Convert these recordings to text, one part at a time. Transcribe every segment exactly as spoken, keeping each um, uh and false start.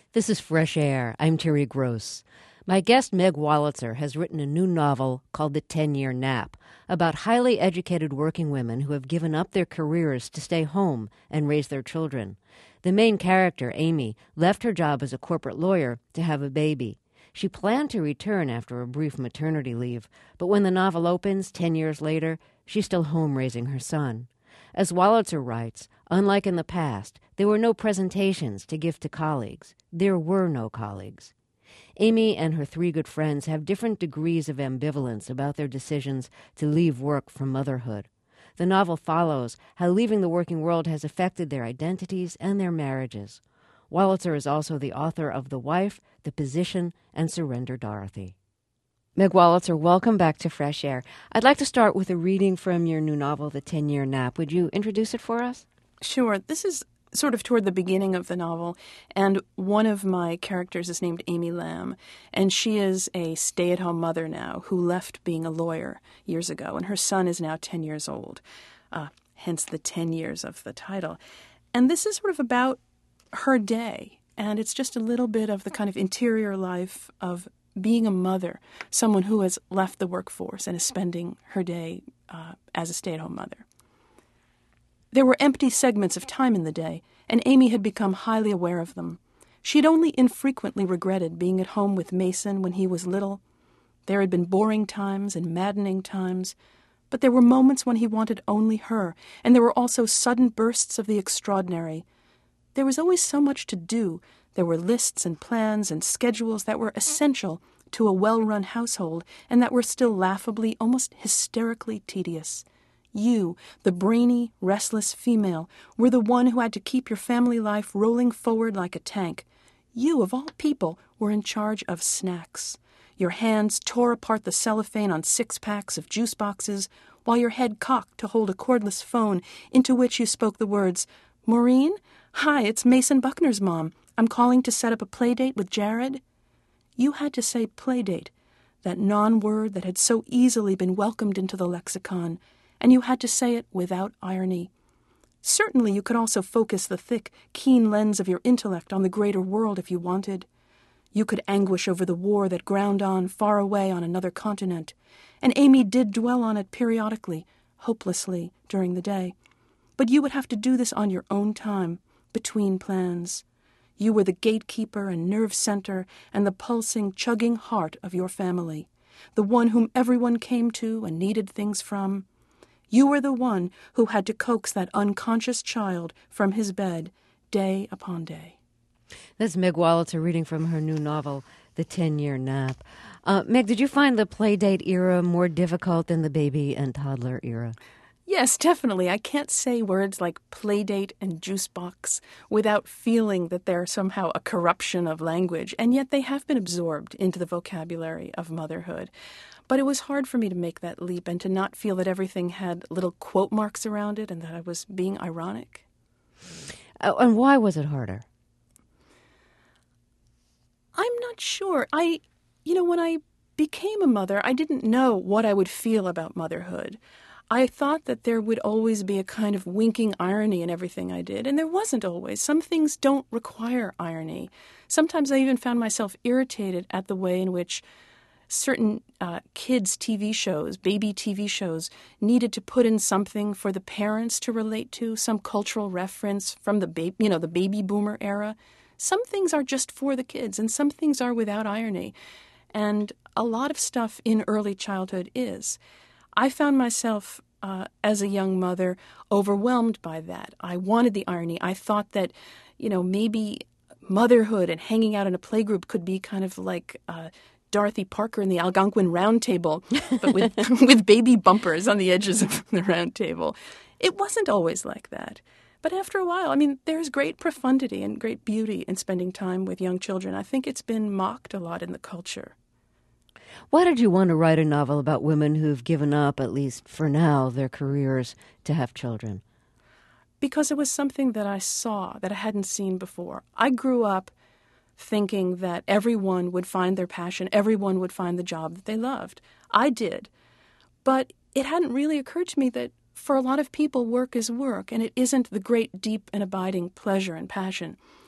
This is Fresh Air. I'm Terry Gross. My guest, Meg Wolitzer, has written a new novel called The Ten-Year Nap about highly educated working women who have given up their careers to stay home and raise their children. The main character, Amy, left her job as a corporate lawyer to have a baby. She planned to return after a brief maternity leave, but when the novel opens ten years later, she's still home raising her son. As Wolitzer writes, unlike in the past, there were no presentations to give to colleagues. There were no colleagues. Amy and her three good friends have different degrees of ambivalence about their decisions to leave work for motherhood. The novel follows how leaving the working world has affected their identities and their marriages. Wolitzer is also the author of The Wife, The Position, and Surrender Dorothy. Meg Wolitzer, welcome back to Fresh Air. I'd like to start with a reading from your new novel, The Ten-Year Nap. Would you introduce it for us? Sure. This is sort of toward the beginning of the novel, and one of my characters is named Amy Lamb, and she is a stay-at-home mother now who left being a lawyer years ago, and her son is now ten years old, uh, hence the ten years of the title. And this is sort of about her day, and it's just a little bit of the kind of interior life of being a mother, someone who has left the workforce and is spending her day uh, as a stay-at-home mother. There were empty segments of time in the day, and Amy had become highly aware of them. She had only infrequently regretted being at home with Mason when he was little. There had been boring times and maddening times, but there were moments when he wanted only her, and there were also sudden bursts of the extraordinary. There was always so much to do. There were lists and plans and schedules that were essential to a well-run household and that were still laughably, almost hysterically tedious. You, the brainy, restless female, were the one who had to keep your family life rolling forward like a tank. You, of all people, were in charge of snacks. Your hands tore apart the cellophane on six-packs of juice boxes, while your head cocked to hold a cordless phone into which you spoke the words, "Maureen? Hi, it's Mason Buckner's mom. I'm calling to set up a play date with Jared." You had to say play date, that non-word that had so easily been welcomed into the lexicon, and you had to say it without irony. Certainly you could also focus the thick, keen lens of your intellect on the greater world if you wanted. You could anguish over the war that ground on far away on another continent, and Amy did dwell on it periodically, hopelessly, during the day. But you would have to do this on your own time, between plans. You were the gatekeeper and nerve center and the pulsing, chugging heart of your family, the one whom everyone came to and needed things from. You were the one who had to coax that unconscious child from his bed day upon day. That's Meg Wolitzer reading from her new novel, The Ten-Year Nap. Uh, Meg, did you find the playdate era more difficult than the baby and toddler era? Yes, definitely. I can't say words like playdate and juice box without feeling that they're somehow a corruption of language, and yet they have been absorbed into the vocabulary of motherhood. But it was hard for me to make that leap and to not feel that everything had little quote marks around it and that I was being ironic. Uh, and why was it harder? I'm not sure. I, you know, when I became a mother, I didn't know what I would feel about motherhood. I thought that there would always be a kind of winking irony in everything I did, and there wasn't always. Some things don't require irony. Sometimes I even found myself irritated at the way in which certain uh, kids' T V shows, baby T V shows, needed to put in something for the parents to relate to, some cultural reference from the ba- you know, the baby boomer era. Some things are just for the kids, and some things are without irony. And a lot of stuff in early childhood is. I found myself, uh, as a young mother, overwhelmed by that. I wanted the irony. I thought that, you know, maybe motherhood and hanging out in a playgroup could be kind of like uh, Dorothy Parker in the Algonquin Round Table, but with with baby bumpers on the edges of the round table. It wasn't always like that. But after a while, I mean, there's great profundity and great beauty in spending time with young children. I think it's been mocked a lot in the culture. Why did you want to write a novel about women who've given up, at least for now, their careers to have children? Because it was something that I saw that I hadn't seen before. I grew up thinking that everyone would find their passion, everyone would find the job that they loved. I did. But it hadn't really occurred to me that for a lot of people, work is work, and it isn't the great, deep, and abiding pleasure and passion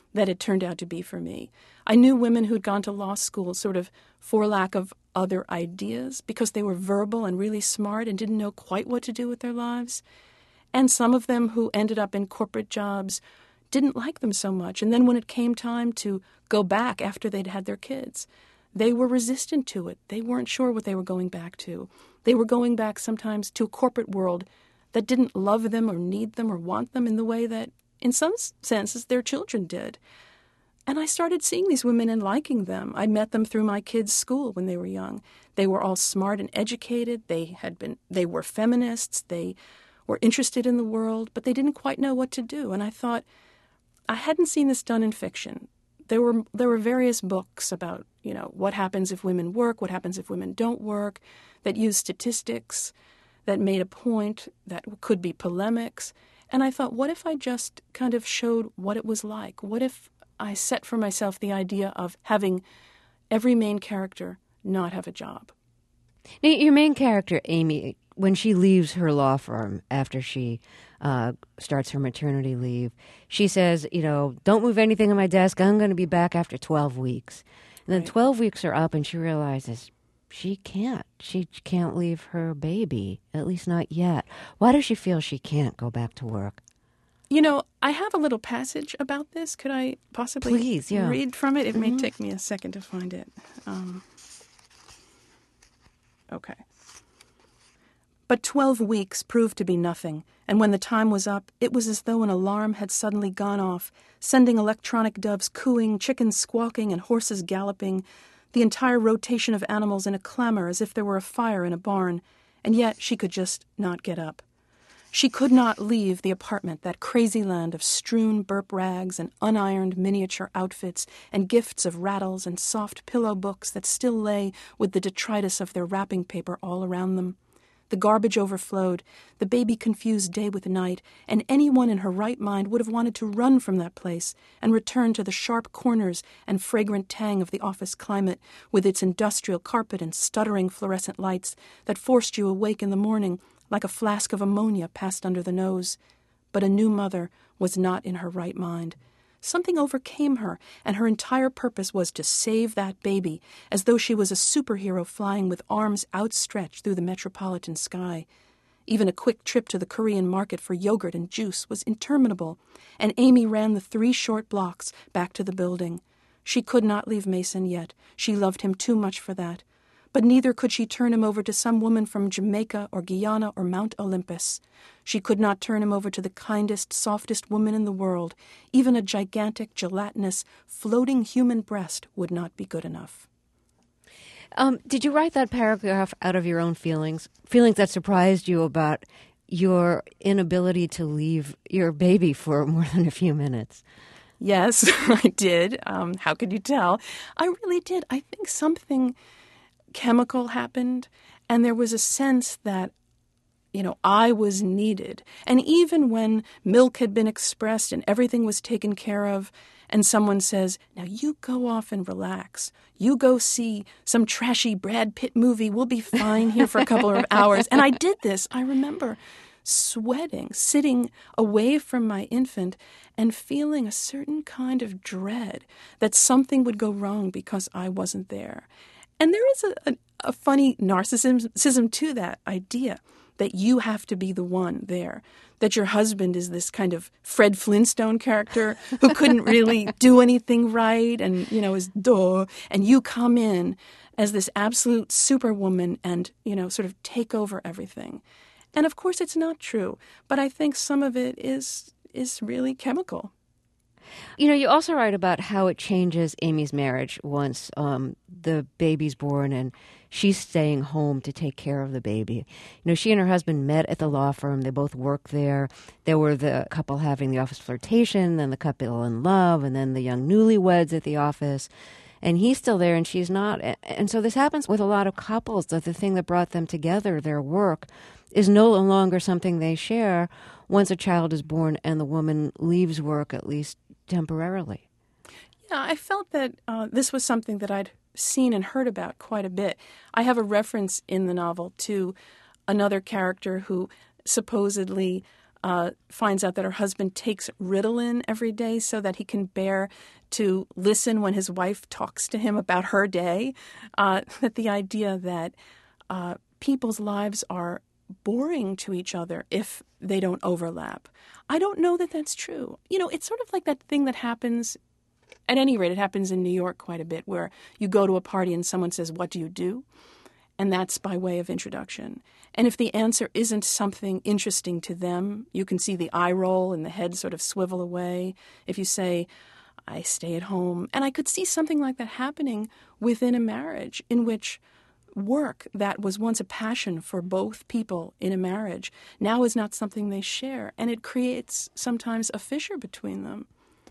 that it turned out to be for me. I knew women who'd gone to law school sort of for lack of other ideas because they were verbal and really smart and didn't know quite what to do with their lives. And some of them who ended up in corporate jobs didn't like them so much. And then when it came time to go back after they'd had their kids, they were resistant to it. They weren't sure what they were going back to. They were going back sometimes to a corporate world that didn't love them or need them or want them in the way that, in some senses, their children did. And I started seeing these women and liking them. I met them through my kids' school when they were young. They were all smart and educated. They had been, they were feminists. They were interested in the world, but they didn't quite know what to do. And I thought, I hadn't seen this done in fiction. There were there were various books about, you know, what happens if women work, what happens if women don't work, that used statistics, that made a point, that could be polemics. And I thought, what if I just kind of showed what it was like? What if I set for myself the idea of having every main character not have a job? Now, your main character, Amy, when she leaves her law firm after she uh, starts her maternity leave, she says, you know, don't move anything on my desk. I'm going to be back after twelve weeks. And then right. twelve weeks are up and she realizes she can't. She can't leave her baby, at least not yet. Why does she feel she can't go back to work? You know, I have a little passage about this. Could I possibly Please, yeah. read from it? It mm-hmm. may take me a second to find it. Um, okay. But twelve weeks proved to be nothing, and when the time was up, it was as though an alarm had suddenly gone off, sending electronic doves cooing, chickens squawking, and horses galloping, the entire rotation of animals in a clamor as if there were a fire in a barn, and yet she could just not get up. She could not leave the apartment, that crazy land of strewn burp rags and unironed miniature outfits and gifts of rattles and soft pillow books that still lay with the detritus of their wrapping paper all around them. The garbage overflowed, the baby confused day with night, and anyone in her right mind would have wanted to run from that place and return to the sharp corners and fragrant tang of the office climate, with its industrial carpet and stuttering fluorescent lights that forced you awake in the morning like a flask of ammonia passed under the nose. But a new mother was not in her right mind. Something overcame her, and her entire purpose was to save that baby, as though she was a superhero flying with arms outstretched through the metropolitan sky. Even a quick trip to the Korean market for yogurt and juice was interminable, and Amy ran the three short blocks back to the building. She could not leave Mason yet. She loved him too much for that. But neither could she turn him over to some woman from Jamaica or Guyana or Mount Olympus. She could not turn him over to the kindest, softest woman in the world. Even a gigantic, gelatinous, floating human breast would not be good enough. Um, did you write that paragraph out of your own feelings? Feelings that surprised you about your inability to leave your baby for more than a few minutes? Yes, I did. Um, how could you tell? I really did. I think something chemical happened, and there was a sense that, you know, I was needed. And even when milk had been expressed and everything was taken care of, and someone says, now you go off and relax. You go see some trashy Brad Pitt movie. We'll be fine here for a couple of hours. And I did this. I remember sweating, sitting away from my infant and feeling a certain kind of dread that something would go wrong because I wasn't there. And there is a, a, a funny narcissism to that idea that you have to be the one there, that your husband is this kind of Fred Flintstone character who couldn't really do anything right and, you know, is duh, and you come in as this absolute superwoman and, you know, sort of take over everything. And of course it's not true, but I think some of it is is really chemical. You know, you also write about how it changes Amy's marriage once um, the baby's born and she's staying home to take care of the baby. You know, she and her husband met at the law firm. They both worked there. There were the couple having the office flirtation, then the couple in love, and then the young newlyweds at the office. And he's still there and she's not. And so this happens with a lot of couples, that the thing that brought them together, their work, is no longer something they share once a child is born and the woman leaves work, at least temporarily. Yeah, I felt that uh, this was something that I'd seen and heard about quite a bit. I have a reference in the novel to another character who supposedly uh, finds out that her husband takes Ritalin every day so that he can bear to listen when his wife talks to him about her day. Uh, that the idea that uh, people's lives are boring to each other if they don't overlap. I don't know that that's true. You know, it's sort of like that thing that happens, at any rate, it happens in New York quite a bit, where you go to a party and someone says, "What do you do?" And that's by way of introduction. And if the answer isn't something interesting to them, you can see the eye roll and the head sort of swivel away. If you say, "I stay at home," and I could see something like that happening within a marriage in which work that was once a passion for both people in a marriage now is not something they share, and it creates sometimes a fissure between them.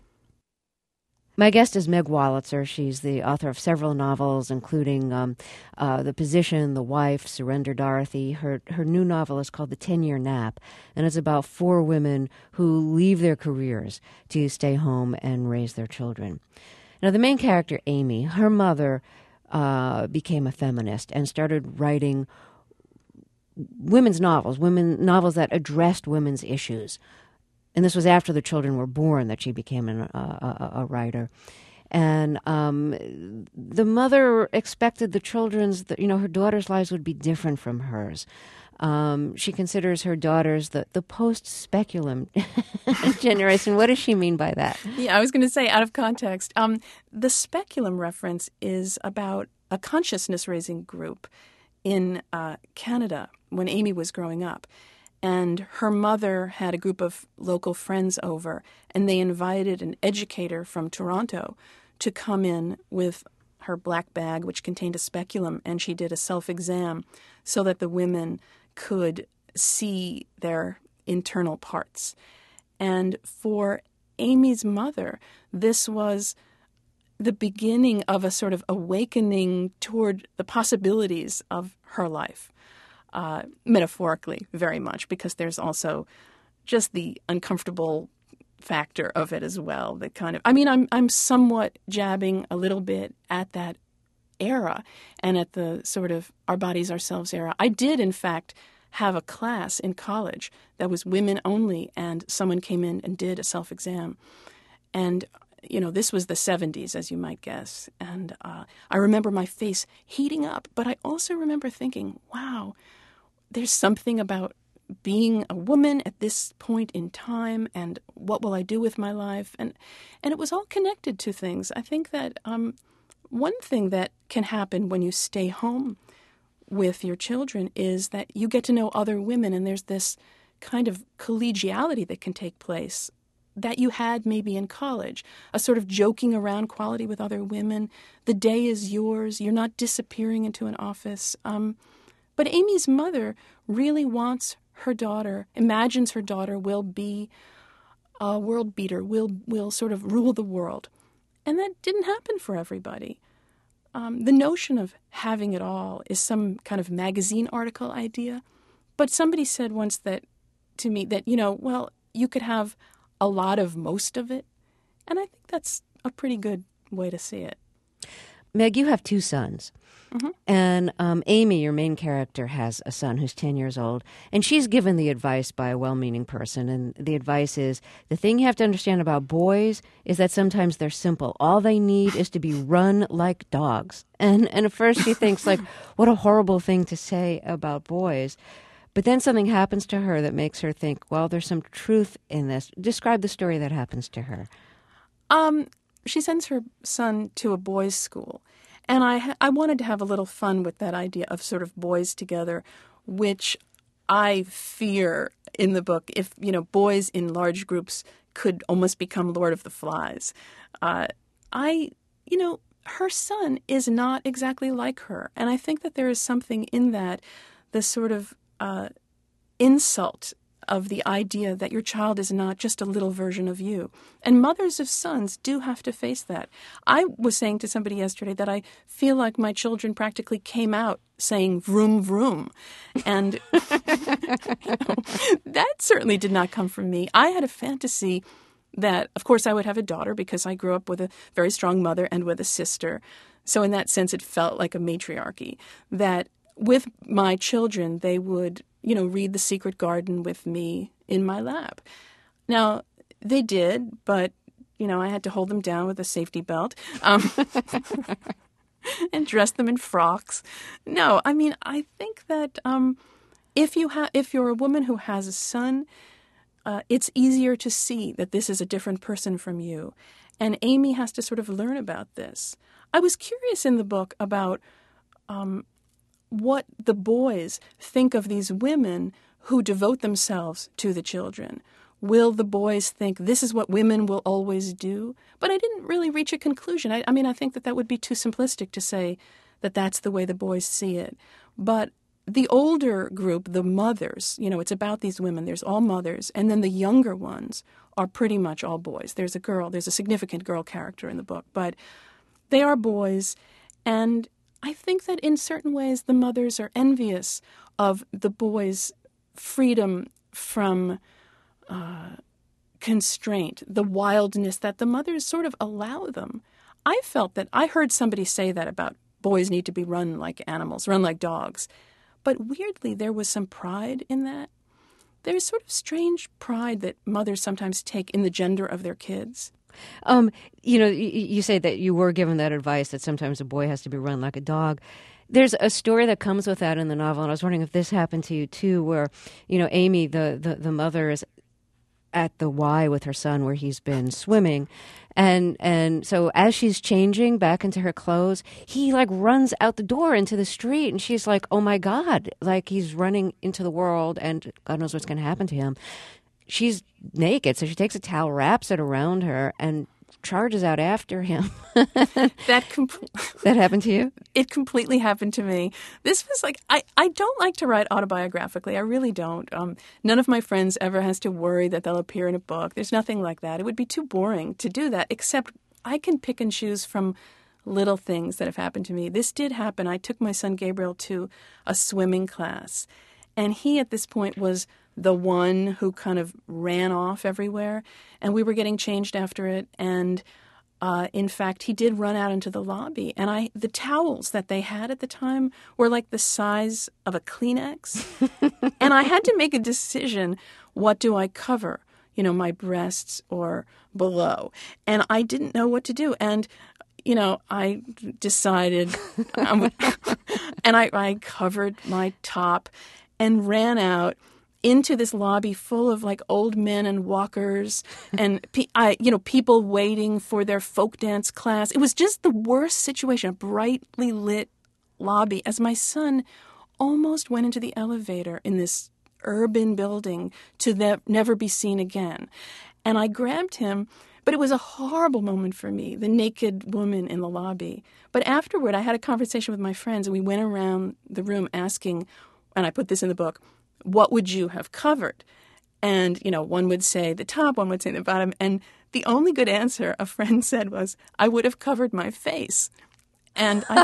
My guest is Meg Wolitzer. She's the author of several novels, including um, uh, The Position, The Wife, Surrender Dorothy. Her her new novel is called The ten-Year Nap, and it's about four women who leave their careers to stay home and raise their children. Now, the main character, Amy, her mother uh, became a feminist and started writing women's novels, women novels that addressed women's issues. And this was after the children were born that she became an, uh, a, a writer. And um, the mother expected the children's, you know, her daughters' lives would be different from hers. Um, she considers her daughters the, the post-speculum generation. What does she mean by that? Yeah, I was going to say, out of context, um, the speculum reference is about a consciousness-raising group in uh, Canada when Amy was growing up. And her mother had a group of local friends over, and they invited an educator from Toronto to come in with her black bag, which contained a speculum, and she did a self-exam so that the women could see their internal parts. And for Amy's mother, this was the beginning of a sort of awakening toward the possibilities of her life. Uh, metaphorically, very much, because there's also just the uncomfortable factor of it as well. The kind of, I mean, I'm I'm somewhat jabbing a little bit at that era and at the sort of our bodies ourselves era. I did, in fact, have a class in college that was women only, and someone came in and did a self-exam. And, you know, this was the seventies, as you might guess. And uh, I remember my face heating up, but I also remember thinking, wow, there's something about being a woman at this point in time, and what will I do with my life? And and it was all connected to things. I think that um, one thing that can happen when you stay home with your children is that you get to know other women, and there's this kind of collegiality that can take place that you had maybe in college, a sort of joking around quality with other women. The day is yours. You're not disappearing into an office. Um, But Amy's mother really wants her daughter, imagines her daughter will be a world beater, will will sort of rule the world. And that didn't happen for everybody. Um, the notion of having it all is some kind of magazine article idea. But somebody said once that to me that, you know, well, you could have a lot of most of it. And I think that's a pretty good way to see it. Meg, you have two sons. Mm-hmm. And um, Amy, your main character, has a son who's ten years old, and she's given the advice by a well-meaning person, and the advice is, the thing you have to understand about boys is that sometimes they're simple. All they need is to be run like dogs. And, and at first she thinks, like, what a horrible thing to say about boys. But then something happens to her that makes her think, well, there's some truth in this. Describe the story that happens to her. Um, she sends her son to a boys' school. And I I wanted to have a little fun with that idea of sort of boys together, which I fear in the book, if, you know, boys in large groups could almost become Lord of the Flies. Uh, I, you know, her son is not exactly like her. And I think that there is something in that, the sort of uh, insult of the idea that your child is not just a little version of you. And mothers of sons do have to face that. I was saying to somebody yesterday that I feel like my children practically came out saying vroom, vroom. And you know, that certainly did not come from me. I had a fantasy that, of course, I would have a daughter because I grew up with a very strong mother and with a sister. So in that sense, it felt like a matriarchy, that with my children, they would you know, read The Secret Garden with me in my lap. Now, they did, but, you know, I had to hold them down with a safety belt um, and dress them in frocks. No, I mean, I think that um, if you ha- if you're a woman who has a son, uh, it's easier to see that this is a different person from you. And Amy has to sort of learn about this. I was curious in the book about um, what the boys think of these women who devote themselves to the children. Will the boys think this is what women will always do? But I didn't really reach a conclusion. I, I mean, I think that that would be too simplistic to say that that's the way the boys see it. But the older group, the mothers, you know, it's about these women. There's all mothers. And then the younger ones are pretty much all boys. There's a girl. There's a significant girl character in the book. But they are boys. And I think that in certain ways the mothers are envious of the boys' freedom from uh, constraint, the wildness that the mothers sort of allow them. I felt that I heard somebody say that about boys need to be run like animals, run like dogs. But weirdly, there was some pride in that. There's sort of strange pride that mothers sometimes take in the gender of their kids. Um, you know, you, you say that you were given that advice that sometimes a boy has to be run like a dog. There's a story that comes with that in the novel, and I was wondering if this happened to you too, where, you know, Amy, the, the, the mother, is at the Y with her son where he's been swimming. And and so as she's changing back into her clothes, he like runs out the door into the street, and she's like, oh my God, like he's running into the world and God knows what's going to happen to him. She's naked, so she takes a towel, wraps it around her, and charges out after him. that com- that happened to you? It completely happened to me. This was like, I, I don't like to write autobiographically. I really don't. Um, none of my friends ever has to worry that they'll appear in a book. There's nothing like that. It would be too boring to do that, except I can pick and choose from little things that have happened to me. This did happen. I took my son Gabriel to a swimming class, and he at this point was the one who kind of ran off everywhere, and we were getting changed after it. And uh, in fact, he did run out into the lobby, and I the towels that they had at the time were like the size of a Kleenex, and I had to make a decision: what do I cover? You know, my breasts or below? And I didn't know what to do, and you know, I decided, um, and I, I covered my top and ran out into this lobby full of like old men and walkers and pe- I, you know, people waiting for their folk dance class. It was just the worst situation, a brightly lit lobby, as my son almost went into the elevator in this urban building to ne- never be seen again. And I grabbed him, but it was a horrible moment for me, the naked woman in the lobby. But afterward, I had a conversation with my friends, and we went around the room asking, and I put this in the book, what would you have covered? And, you know, one would say the top, one would say the bottom. And the only good answer a friend said was, I would have covered my face. And I,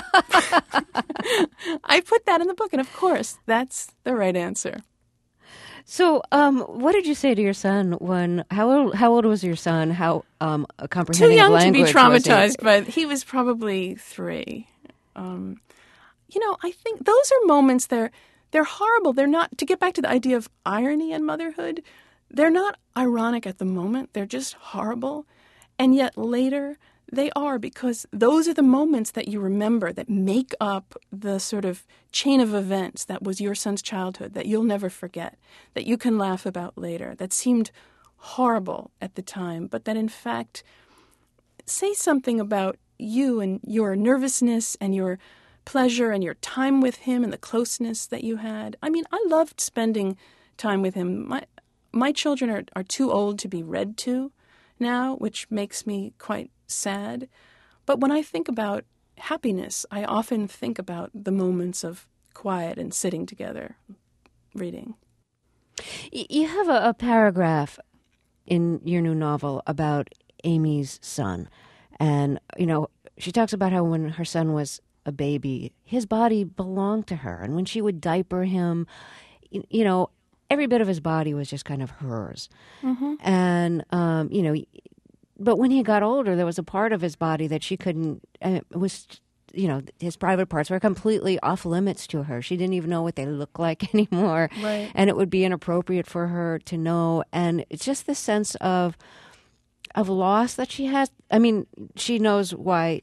I put that in the book. And of course, that's the right answer. So um, what did you say to your son when, how old, how old was your son? How um, comprehending of language was he? Too young to be traumatized, but he was probably three. Um, you know, I think those are moments that They're horrible. They're not, to get back to the idea of irony in motherhood, they're not ironic at the moment. They're just horrible. And yet later they are, because those are the moments that you remember that make up the sort of chain of events that was your son's childhood, that you'll never forget, that you can laugh about later, that seemed horrible at the time, but that in fact say something about you and your nervousness and your pleasure and your time with him and the closeness that you had. I mean, I loved spending time with him. My my children are, are too old to be read to now, which makes me quite sad. But when I think about happiness, I often think about the moments of quiet and sitting together, reading. You have a, a paragraph in your new novel about Amy's son. And, you know, she talks about how when her son was a baby, his body belonged to her. And when she would diaper him, you know, every bit of his body was just kind of hers. Mm-hmm. And, um, you know, but when he got older, there was a part of his body that she couldn't, uh, it was you know, his private parts were completely off limits to her. She didn't even know what they look like anymore. Right. And it would be inappropriate for her to know. And it's just this sense of of loss that she has. I mean, she knows why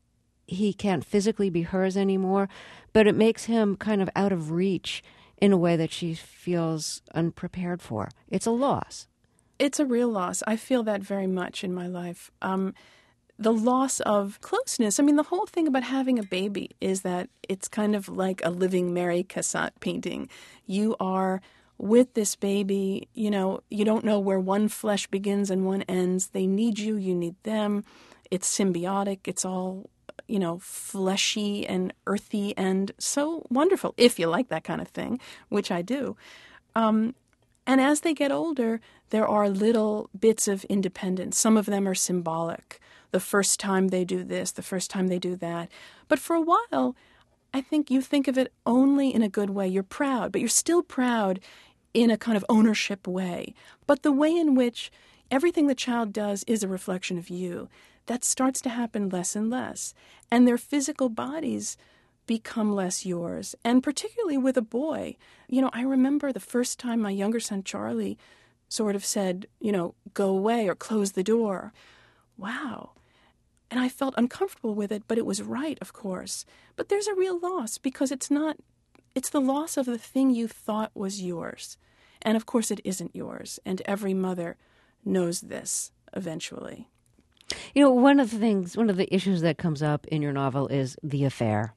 he can't physically be hers anymore, but it makes him kind of out of reach in a way that she feels unprepared for. It's a loss. It's a real loss. I feel that very much in my life. Um, the loss of closeness. I mean, the whole thing about having a baby is that it's kind of like a living Mary Cassatt painting. You are with this baby, you know, you don't know where one flesh begins and one ends. They need you, you need them. It's symbiotic. It's all, you know, fleshy and earthy and so wonderful, if you like that kind of thing, which I do. Um, and as they get older, there are little bits of independence. Some of them are symbolic. The first time they do this, the first time they do that. But for a while, I think you think of it only in a good way. You're proud, but you're still proud in a kind of ownership way. But the way in which everything the child does is a reflection of you, that starts to happen less and less. And their physical bodies become less yours. And particularly with a boy, you know, I remember the first time my younger son, Charlie, sort of said, you know, go away or close the door. Wow. And I felt uncomfortable with it, but it was right, of course. But there's a real loss because it's not, it's the loss of the thing you thought was yours. And of course it isn't yours. And every mother knows this eventually. You know, one of the things, one of the issues that comes up in your novel is the affair.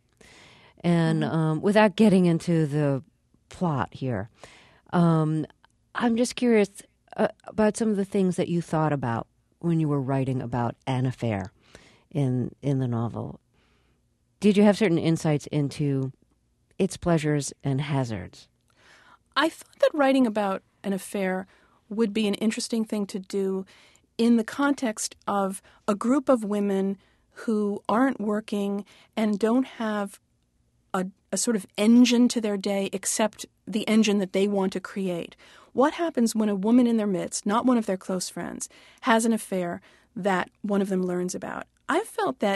And mm-hmm. um, without getting into the plot here, um, I'm just curious uh, about some of the things that you thought about when you were writing about an affair in in the novel. Did you have certain insights into its pleasures and hazards? I thought that writing about an affair would be an interesting thing to do in the context of a group of women who aren't working and don't have a, a sort of engine to their day except the engine that they want to create. What happens when a woman in their midst, not one of their close friends, has an affair that one of them learns about? I felt that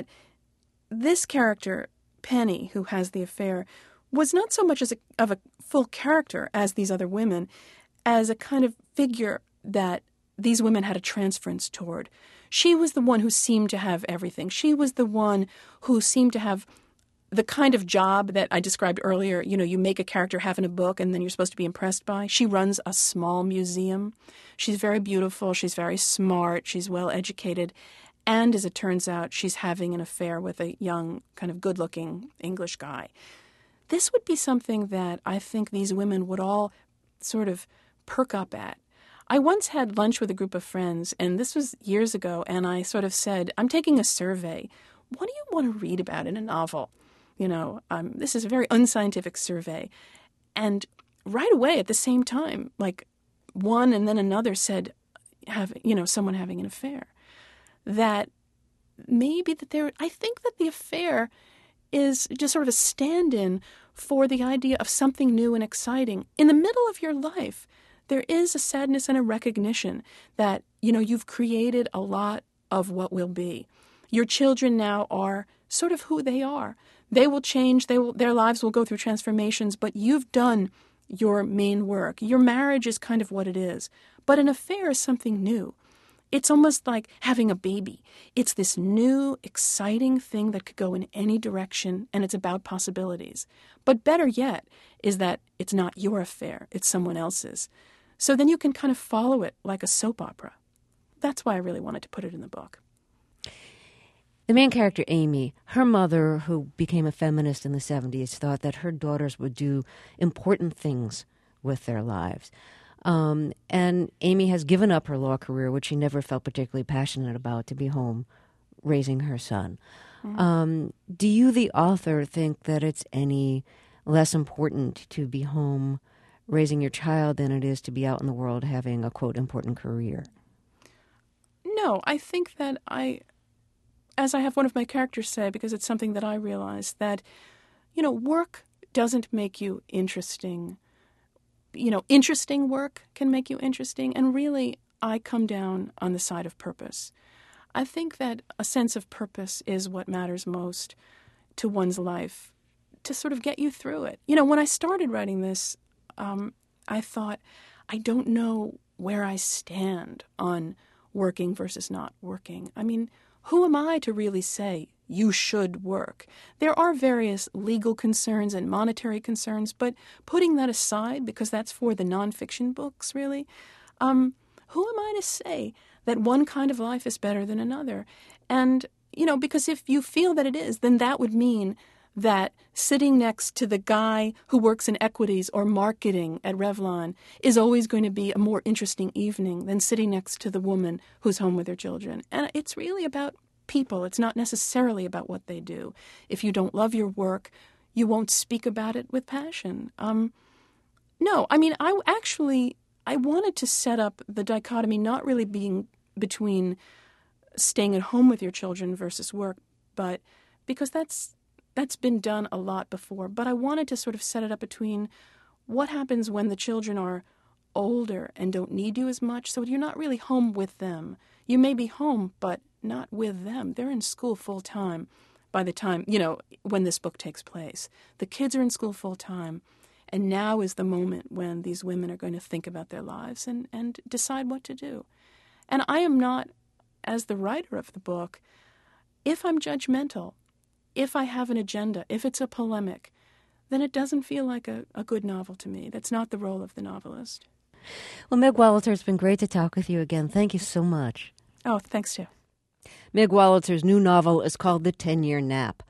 this character, Penny, who has the affair, was not so much as a, of a full character as these other women, as a kind of figure that these women had a transference toward. She was the one who seemed to have everything. She was the one who seemed to have the kind of job that I described earlier. You know, you make a character have in a book and then you're supposed to be impressed by. She runs a small museum. She's very beautiful. She's very smart. She's well educated. And as it turns out, she's having an affair with a young, kind of good-looking English guy. This would be something that I think these women would all sort of perk up at. I once had lunch with a group of friends, and this was years ago, and I sort of said, I'm taking a survey. What do you want to read about in a novel? You know, um, this is a very unscientific survey. And right away at the same time, like one and then another said, have, you know, someone having an affair. That maybe that there, I think that the affair is just sort of a stand-in for the idea of something new and exciting. In the middle of your life, there is a sadness and a recognition that, you know, you've created a lot of what will be. Your children now are sort of who they are. They will change, they will, their lives will go through transformations, but you've done your main work. Your marriage is kind of what it is. But an affair is something new. It's almost like having a baby. It's this new, exciting thing that could go in any direction, and it's about possibilities. But better yet is that it's not your affair, it's someone else's. So then you can kind of follow it like a soap opera. That's why I really wanted to put it in the book. The main character, Amy, her mother, who became a feminist in the seventies, thought that her daughters would do important things with their lives. Um, and Amy has given up her law career, which she never felt particularly passionate about, to be home raising her son. Mm-hmm. Um, do you, the author, think that it's any less important to be home raising your child than it is to be out in the world having a, quote, important career? No, I think that I, as I have one of my characters say, because it's something that I realize, that, you know, work doesn't make you interesting. You know, interesting work can make you interesting. And really, I come down on the side of purpose. I think that a sense of purpose is what matters most. to one's life to sort of get you through it. You know, when I started writing this, um, I thought, I don't know where I stand on working versus not working. I mean, who am I to really say you should work? There are various legal concerns and monetary concerns, but putting that aside, because that's for the nonfiction books, really, um, who am I to say that one kind of life is better than another? And, you know, because if you feel that it is, then that would mean that sitting next to the guy who works in equities or marketing at Revlon is always going to be a more interesting evening than sitting next to the woman who's home with her children. And it's really about people. It's not necessarily about what they do. If you don't love your work, you won't speak about it with passion. Um, no, I mean, I actually, I wanted to set up the dichotomy not really being between staying at home with your children versus work, but because that's That's been done a lot before, but I wanted to sort of set it up between what happens when the children are older and don't need you as much, so you're not really home with them. You may be home, but not with them. They're in school full-time by the time, you know, when this book takes place. The kids are in school full-time, and now is the moment when these women are going to think about their lives and, and decide what to do. And I am not, as the writer of the book, if I'm judgmental, if I have an agenda, if it's a polemic, then it doesn't feel like a, a good novel to me. That's not the role of the novelist. Well, Meg Wolitzer, it's been great to talk with you again. Thank you so much. Oh, thanks, too. Meg Wolitzer's new novel is called The Ten-Year Nap.